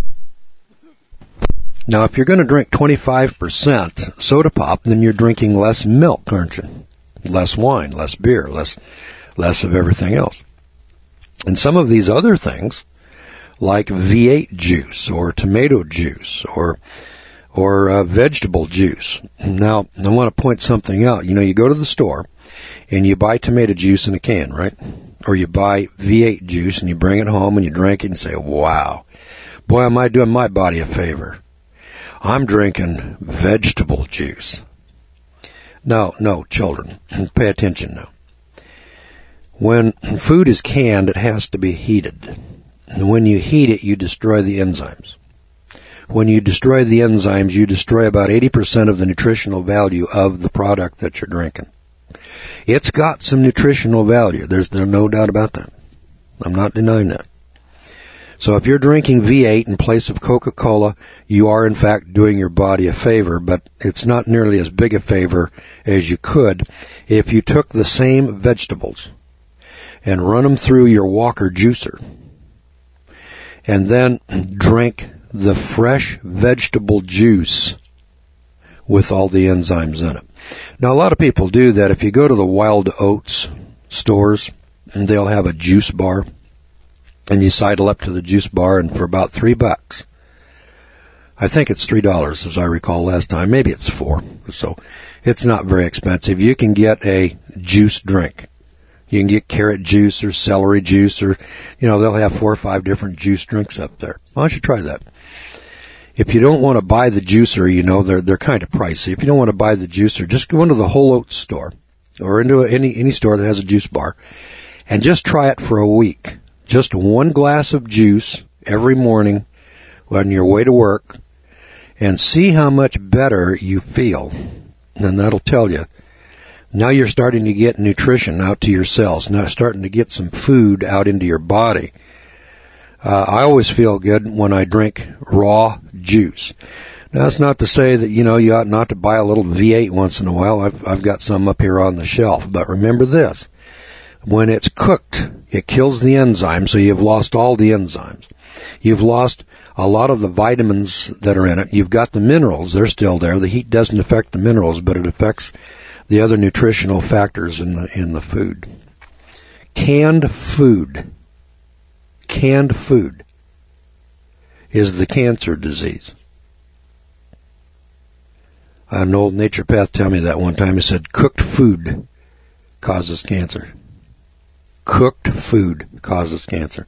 Now, if you're going to drink 25% soda pop, then you're drinking less milk, aren't you? Less wine, less beer, less of everything else. And some of these other things, like V8 juice or tomato juice or vegetable juice. Now, I want to point something out. You know, you go to the store and you buy tomato juice in a can, right? Or you buy V8 juice and you bring it home and you drink it and say, wow, boy, am I doing my body a favor. I'm drinking vegetable juice. No, children, pay attention now. When food is canned, it has to be heated. And when you heat it, you destroy the enzymes. When you destroy the enzymes, you destroy about 80% of the nutritional value of the product that you're drinking. It's got some nutritional value. There's no doubt about that. I'm not denying that. So if you're drinking V8 in place of Coca-Cola, you are in fact doing your body a favor, but it's not nearly as big a favor as you could if you took the same vegetables and run them through your Walker juicer and then drink the fresh vegetable juice with all the enzymes in it. Now, a lot of people do that. If you go to the Wild Oats stores, and they'll have a juice bar, and you sidle up to the juice bar, and for about $3, I think it's $3 as I recall last time, maybe it's $4, so it's not very expensive. You can get a juice drink. You can get carrot juice or celery juice, or, they'll have 4 or 5 different juice drinks up there. Why don't you try that? If you don't want to buy the juicer, they're kind of pricey. If you don't want to buy the juicer, just go into the Whole Oats store or into any store that has a juice bar and just try it for a week. Just 1 glass of juice every morning on your way to work and see how much better you feel. And that'll tell you. Now you're starting to get nutrition out to your cells. Now starting to get some food out into your body. I always feel good when I drink raw juice. Now, that's not to say that, you ought not to buy a little V8 once in a while. I've got some up here on the shelf. But remember this. When it's cooked, it kills the enzymes, so you've lost all the enzymes. You've lost a lot of the vitamins that are in it. You've got the minerals. They're still there. The heat doesn't affect the minerals, but it affects the other nutritional factors in the food. Canned food is the cancer disease. I had an old naturopath tell me that one time. He said, cooked food causes cancer. Cooked food causes cancer.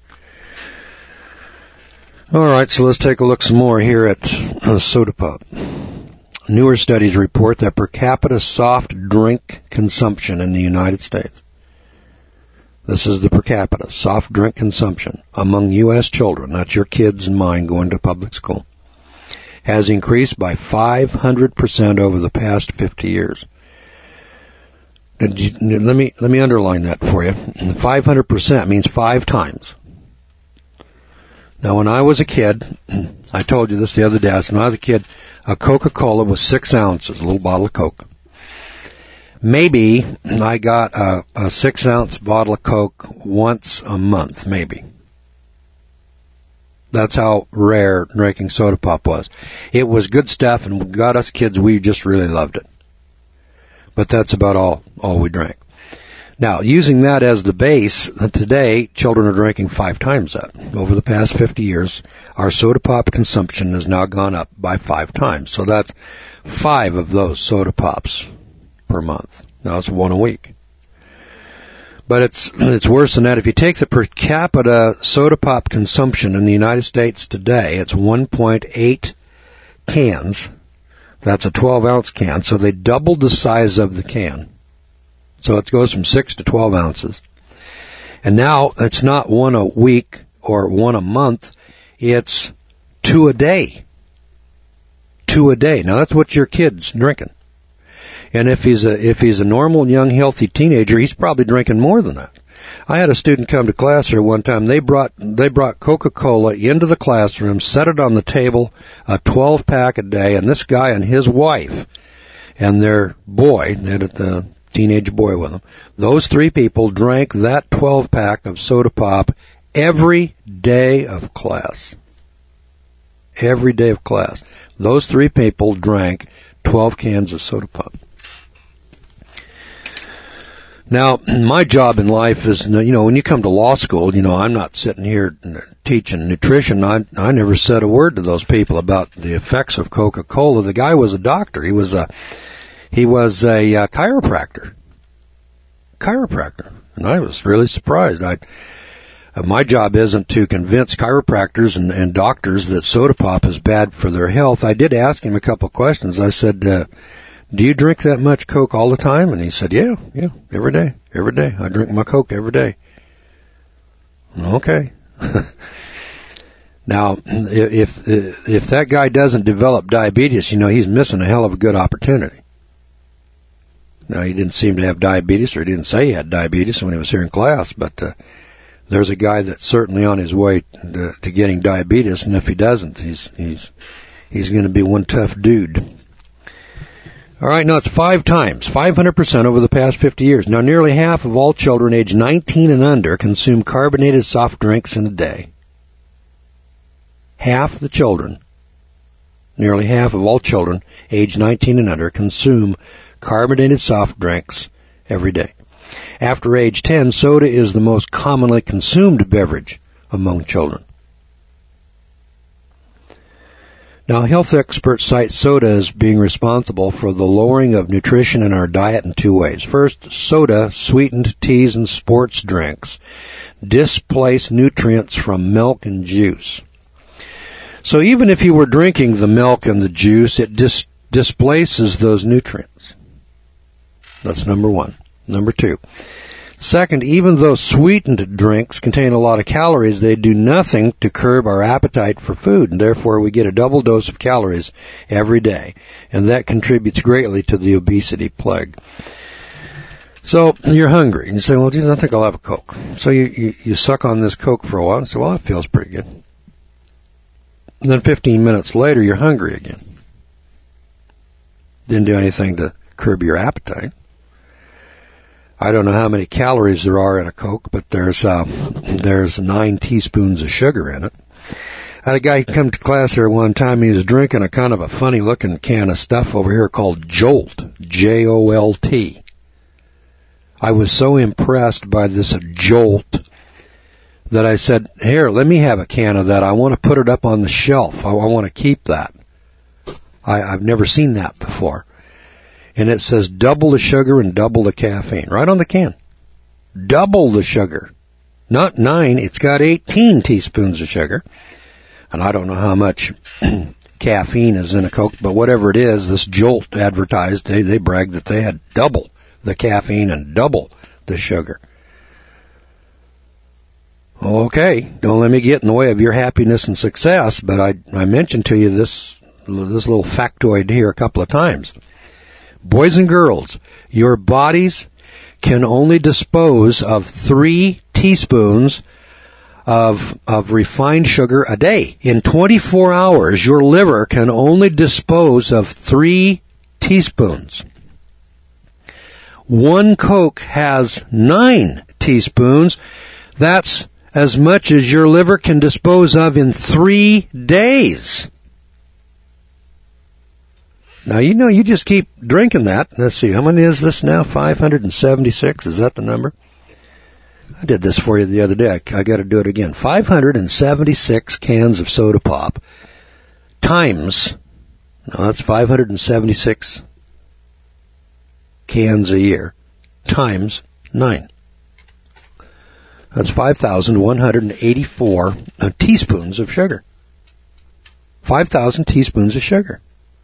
All right, so let's take a look some more here at soda pop. Newer studies report that per capita soft drink consumption in the United States, this is the per capita soft drink consumption among U.S. children, that's your kids and mine going to public school, has increased by 500% over the past 50 years. Let me underline that for you. 500% means 5 times. Now, when I was a kid, I told you this the other day, when I was a kid, a Coca-Cola was 6 ounces, a little bottle of Coke. Maybe I got a 6-ounce bottle of Coke once a month, maybe. That's how rare drinking soda pop was. It was good stuff, and got us kids, we just really loved it. But that's about all we drank. Now, using that as the base, today, children are drinking 5 times that. Over the past 50 years, our soda pop consumption has now gone up by 5 times. So that's 5 of those soda pops per month. Now it's 1 a week. But it's worse than that. If you take the per capita soda pop consumption in the United States today, it's 1.8 cans. That's a 12-ounce can. So they doubled the size of the can. So it goes from 6 to 12 ounces. And now it's not 1 a week or 1 a month. It's 2 a day. 2 a day. Now that's what your kid's drinking. And if he's a normal, young, healthy teenager, he's probably drinking more than that. I had a student come to class here one time. They brought Coca-Cola into the classroom, set it on the table, a 12-pack a day, and this guy and his wife and their boy, they had the teenage boy with them, those 3 people drank that 12-pack of soda pop every day of class. Every day of class. Those 3 people drank 12 cans of soda pop. Now, my job in life is, when you come to law school, I'm not sitting here teaching nutrition. I never said a word to those people about the effects of Coca-Cola. The guy was a doctor. He was a chiropractor. And I was really surprised. My job isn't to convince chiropractors and doctors that soda pop is bad for their health. I did ask him a couple of questions. I said, do you drink that much Coke all the time? And he said, yeah, every day. I drink my Coke every day. Okay. Now, if that guy doesn't develop diabetes, he's missing a hell of a good opportunity. Now, he didn't seem to have diabetes, or he didn't say he had diabetes when he was here in class, but there's a guy that's certainly on his way to getting diabetes, and if he doesn't, he's going to be one tough dude. All right, now it's 5 times, 500% over the past 50 years. Now, nearly half of all children aged 19 and under consume carbonated soft drinks in a day. Half the children, nearly half of all children aged 19 and under consume carbonated soft drinks every day. After age 10, soda is the most commonly consumed beverage among children. Now, health experts cite soda as being responsible for the lowering of nutrition in our diet in 2 ways. First, soda, sweetened teas and sports drinks displace nutrients from milk and juice. So even if you were drinking the milk and the juice, it displaces those nutrients. That's number 1. Number 2. Second, even though sweetened drinks contain a lot of calories, they do nothing to curb our appetite for food, and therefore we get a double dose of calories every day, and that contributes greatly to the obesity plague. So you're hungry, and you say, well, geez, I think I'll have a Coke. So you suck on this Coke for a while, and say, well, that feels pretty good. And then 15 minutes later, you're hungry again. Didn't do anything to curb your appetite. I don't know how many calories there are in a Coke, but there's 9 teaspoons of sugar in it. I had a guy come to class here one time. He was drinking a kind of a funny-looking can of stuff over here called Jolt, J-O-L-T. I was so impressed by this Jolt that I said, here, let me have a can of that. I want to put it up on the shelf. I want to keep that. I've never seen that before. And it says double the sugar and double the caffeine, right on the can. Double the sugar. Not 9, it's got 18 teaspoons of sugar. And I don't know how much caffeine is in a Coke, but whatever it is, this Jolt advertised, they bragged that they had double the caffeine and double the sugar. Okay, don't let me get in the way of your happiness and success, but I mentioned to you this little factoid here a couple of times. Boys and girls, your bodies can only dispose of 3 teaspoons of refined sugar a day. In 24 hours, your liver can only dispose of 3 teaspoons. 1 Coke has 9 teaspoons. That's as much as your liver can dispose of in 3 days. Now, you just keep drinking that. Let's see, how many is this now? 576, is that the number? I did this for you the other day. I got to do it again. 576 cans of soda pop times, no, that's 576 cans a year, times 9. That's 5,184 teaspoons of sugar. 5,000 teaspoons of sugar.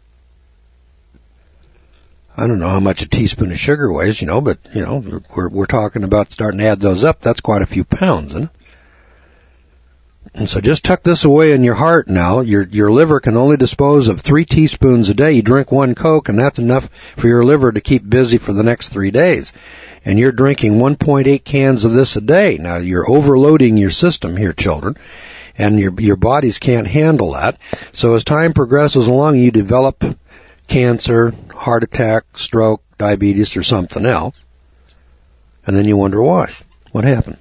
I don't know how much a teaspoon of sugar weighs, but, we're talking about starting to add those up. That's quite a few pounds, isn't it? And so just tuck this away in your heart now. Your liver can only dispose of 3 teaspoons a day. You drink 1 Coke, and that's enough for your liver to keep busy for the next 3 days. And you're drinking 1.8 cans of this a day. Now, you're overloading your system here, children, and your bodies can't handle that. So as time progresses along, you develop cancer, heart attack, stroke, diabetes, or something else. And then you wonder why. What happened?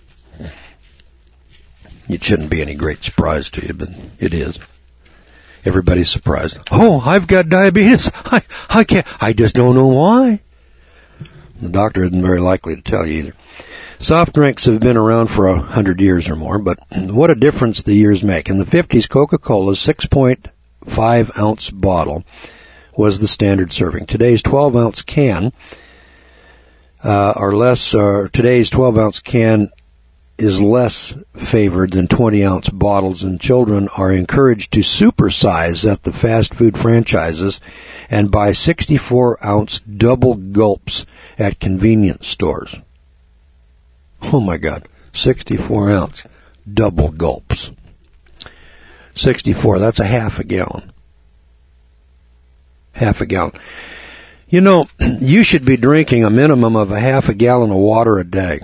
It shouldn't be any great surprise to you, but it is. Everybody's surprised. Oh, I've got diabetes. I just don't know why. The doctor isn't very likely to tell you either. Soft drinks have been around for 100 years or more, but what a difference the years make. In the 50s, Coca-Cola's 6.5-ounce bottle was the standard serving. Today's 12-ounce can today's 12-ounce can is less favored than 20-ounce bottles, and children are encouraged to supersize at the fast food franchises and buy 64-ounce double gulps at convenience stores. Oh my God, 64-ounce double gulps. 64, that's a half a gallon. Half a gallon. You should be drinking a minimum of a half a gallon of water a day.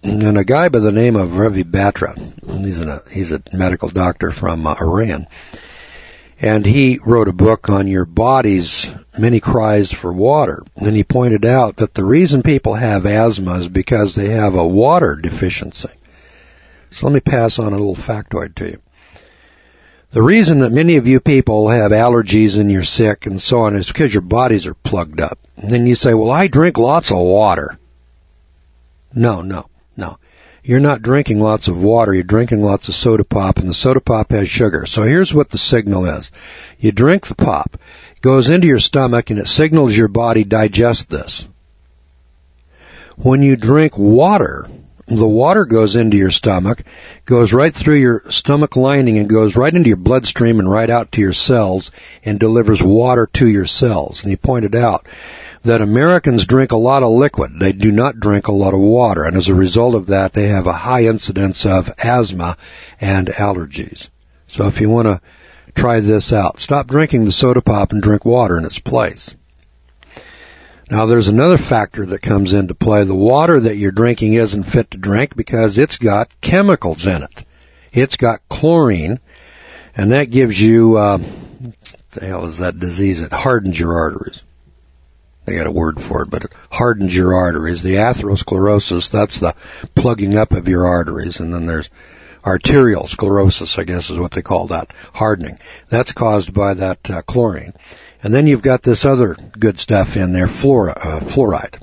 and a guy by the name of Ravi Batra, he's a medical doctor from Iran, and he wrote a book on your body's many cries for water. And he pointed out that the reason people have asthma is because they have a water deficiency. So let me pass on a little factoid to you. The reason that many of you people have allergies and you're sick and so on is because your bodies are plugged up. And then you say, well, I drink lots of water. No. You're not drinking lots of water. You're drinking lots of soda pop, and the soda pop has sugar. So here's what the signal is. You drink the pop, it goes into your stomach, and it signals your body, digest this. When you drink water, the water goes into your stomach, goes right through your stomach lining and goes right into your bloodstream and right out to your cells and delivers water to your cells. And he pointed out that Americans drink a lot of liquid. They do not drink a lot of water. And as a result of that, they have a high incidence of asthma and allergies. So if you want to try this out, stop drinking the soda pop and drink water in its place. Now, there's another factor that comes into play. The water that you're drinking isn't fit to drink because it's got chemicals in it. It's got chlorine, and that gives you, what the hell is that disease? It hardens your arteries. They got a word for it, but it hardens your arteries. The atherosclerosis, that's the plugging up of your arteries, and then there's arterial sclerosis, I guess is what they call that, hardening. That's caused by that chlorine. And then you've got this other good stuff in there, fluoride.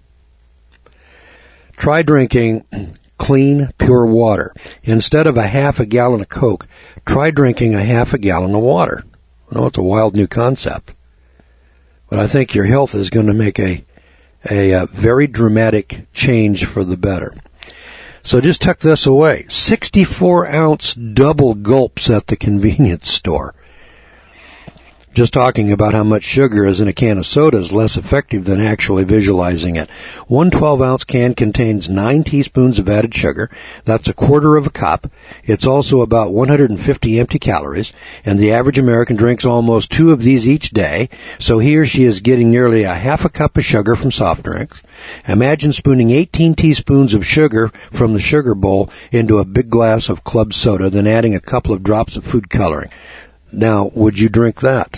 Try drinking clean, pure water. Instead of a half a gallon of Coke, try drinking a half a gallon of water. I know it's a wild new concept, but I think your health is going to make a very dramatic change for the better. So just tuck this away. 64-ounce double gulps at the convenience store. Just talking about how much sugar is in a can of soda is less effective than actually visualizing it. One 12-ounce can contains 9 teaspoons of added sugar. That's a quarter of a cup. It's also about 150 empty calories, and the average American drinks almost 2 of these each day, so he or she is getting nearly a half a cup of sugar from soft drinks. Imagine spooning 18 teaspoons of sugar from the sugar bowl into a big glass of club soda, then adding a couple of drops of food coloring. Now, would you drink that?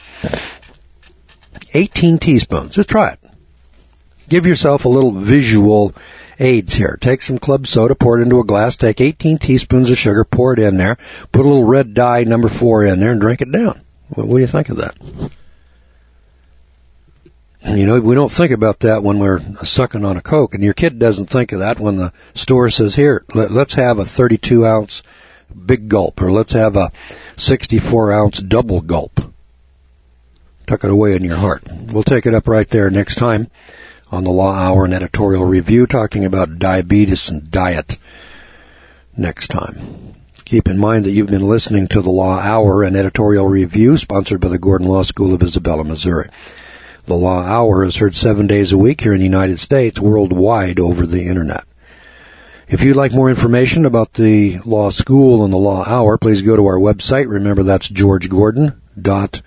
18 teaspoons. Just try it. Give yourself a little visual aids here. Take some club soda, pour it into a glass, take 18 teaspoons of sugar, pour it in there, put a little red dye, number 4 in there, and drink it down. What do you think of that? You know, we don't think about that when we're sucking on a Coke, and your kid doesn't think of that when the store says, here, let's have a 32-ounce big gulp, or let's have a 64-ounce double gulp. Tuck it away in your heart. We'll take it up right there next time on the Law Hour and Editorial Review, talking about diabetes and diet next time. Keep in mind that you've been listening to the Law Hour and Editorial Review, sponsored by the Gordon Law School of Isabella, Missouri. The Law Hour is heard 7 days a week here in the United States, worldwide over the Internet. If you'd like more information about the Law School and the Law Hour, please go to our website. Remember, that's georgegordon.org.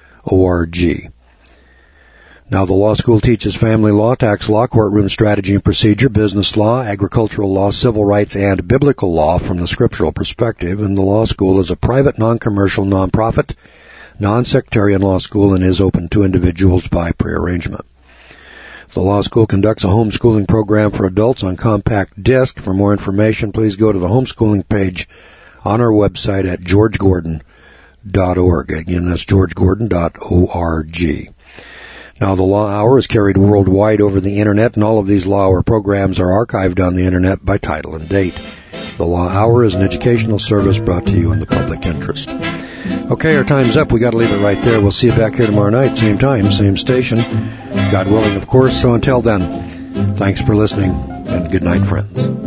Now, the law school teaches family law, tax law, courtroom strategy and procedure, business law, agricultural law, civil rights, and biblical law from the scriptural perspective. And the law school is a private, non-commercial, non-profit, non-sectarian law school and is open to individuals by prearrangement. The law school conducts a homeschooling program for adults on compact disc. For more information, please go to the homeschooling page on our website at georgegordon.org. Again, that's georgegordon.org. Now, the Law Hour is carried worldwide over the Internet, and all of these Law Hour programs are archived on the Internet by title and date. The Law Hour is an educational service brought to you in the public interest. Okay, our time's up. We got to leave it right there. We'll see you back here tomorrow night, same time, same station. God willing, of course. So until then, thanks for listening, and good night, friends.